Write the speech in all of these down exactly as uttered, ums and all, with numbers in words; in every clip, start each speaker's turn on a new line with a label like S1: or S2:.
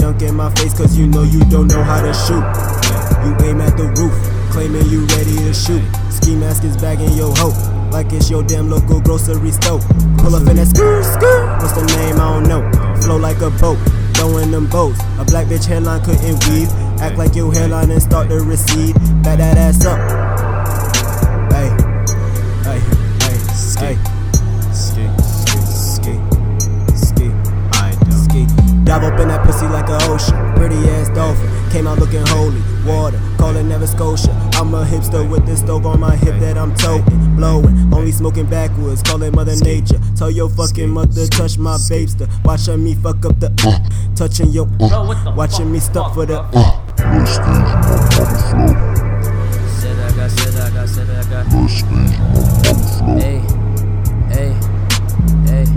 S1: dunk in my face cause you know you don't know how to shoot. You aim at the roof, claiming you ready to shoot. Ski mask is bagging your hoe, like it's your damn local grocery store. Pull up in that skirt, skirt. What's the name? I don't know. Flow like a boat, throwing them boats. A black bitch hairline couldn't weave. Act like your hairline and start to recede. Back that ass up. Hey, hey, hey, hey. Ski, ski, ski, ski. I don't ski. Dive up in that pussy like an ocean. Pretty ass dolphin. Came out looking holy. Water, call it Nova Scotia. I'm a hipster with this stove on my hip that I'm toting. Blowing, only smoking backwoods. Call it Mother Nature. Tell your fucking mother touch my babester. Watching me fuck up the uh, touching your uh, watching me stuff for the uh.
S2: Said I got, said I got, said I got. Hey, hey, hey.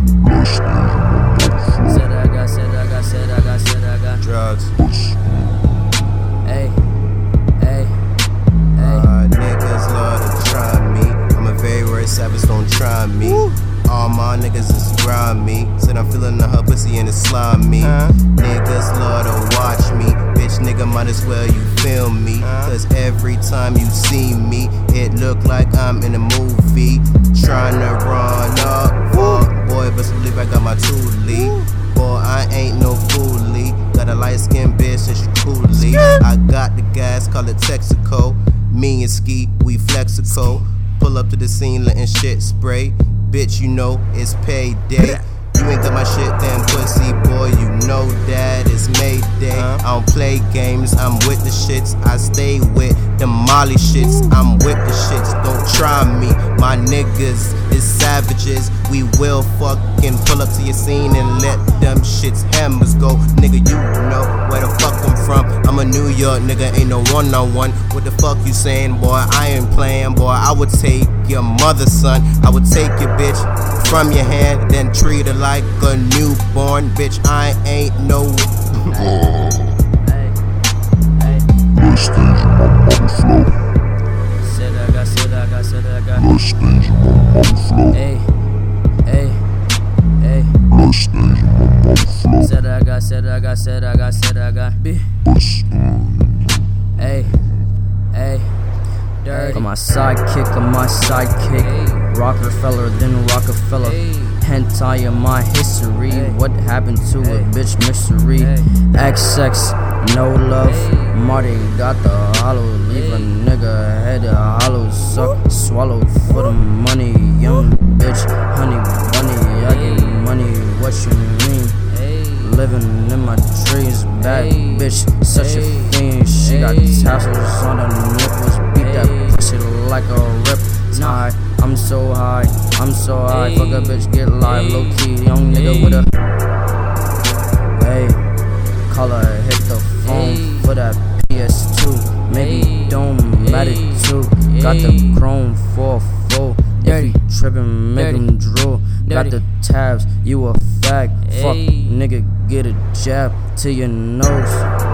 S2: Said I got, said I got, said I got, said I got.
S3: Drugs.
S2: Hey, hey, hey.
S3: Uh, niggas love to try me. I'm a very rare savage, don't try me. Woo. All my niggas is grimy. Said I'm feeling the her pussy and it's slimy. Uh. Niggas love to watch me. Bitch nigga might as well you film me. Uh. Cause every time you see me, it look like I'm in a movie. Trying to run up, fuck boy, best believe I got my toolie. Boy, I ain't no foolie. Got a light skinned bitch and she coolie. I got the gas, call it Texaco. Me and Ski, we flexico. Pull up to the scene, letting shit spray. Bitch, you know it's payday. You ain't got my shit, damn pussy boy. You know that it's Mayday. I don't play games, I'm with the shits. I stay with the Molly shits. I'm with the shits, don't try me. My niggas is savages. We will fucking pull up to your scene and let them shits hammers go. Nigga, you know where the fuck I'm from. I'm a New York nigga, ain't no one on one. What the fuck you saying, boy? I ain't playing, boy. I would take your mother's son. I would take your bitch from your hand, then treat her like a newborn. Bitch, I ain't no.
S2: Hey, hey,
S4: Let's stage my mother flow.
S2: said I got, said I got, said I got.
S4: Let's stage my mother flow.
S2: Hey, hey, hey.
S4: Let's stage my mother flow.
S2: Said I got, said I got, said I got, said I got. B. Hey, hey. Dirty. I'm my sidekick, I'm my sidekick. Hey. Rockefeller, then Rockefeller. Hey. Hentai in my history. Hey. What happened to hey. a bitch mystery? Hey. X X, no love. Hey. Marty got the hollow. Leave hey. a nigga head a hollow. Suck, swallow for the money. Young bitch, honey bunny. I get money, what you mean? Hey. Living in my dreams. Bad hey. bitch, such hey. a fiend. She hey. got tassels on her nipples. Beat hey. that pussy like a rip tie. I'm so high, I'm so high. Hey. Fuck a bitch, get live, hey. low key, young nigga hey. with a. Hey, call her, hit the phone hey. for that P S two. Maybe hey. don't hey. matter too. Hey. Got the chrome four four. If you trippin', make him drool. Got the tabs, you a fag. Hey. Fuck, nigga, get a jab to your nose.